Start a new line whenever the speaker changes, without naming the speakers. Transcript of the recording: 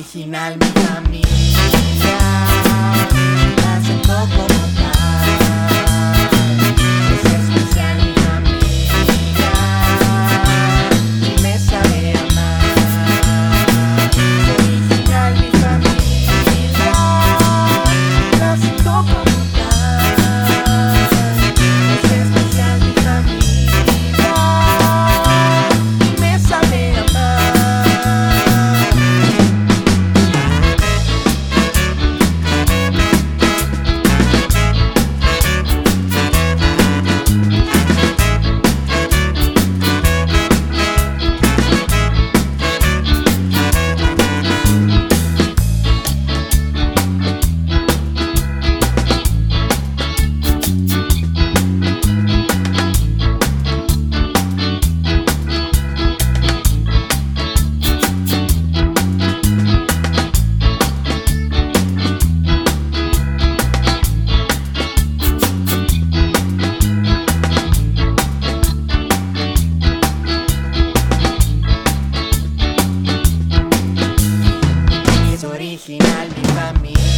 original mi familia, la siento como tal. Es especial mi familia y me sabe amar. Original mi familia, la siento como tal. Es especial mi familia y me sabe amar. Original mi familia.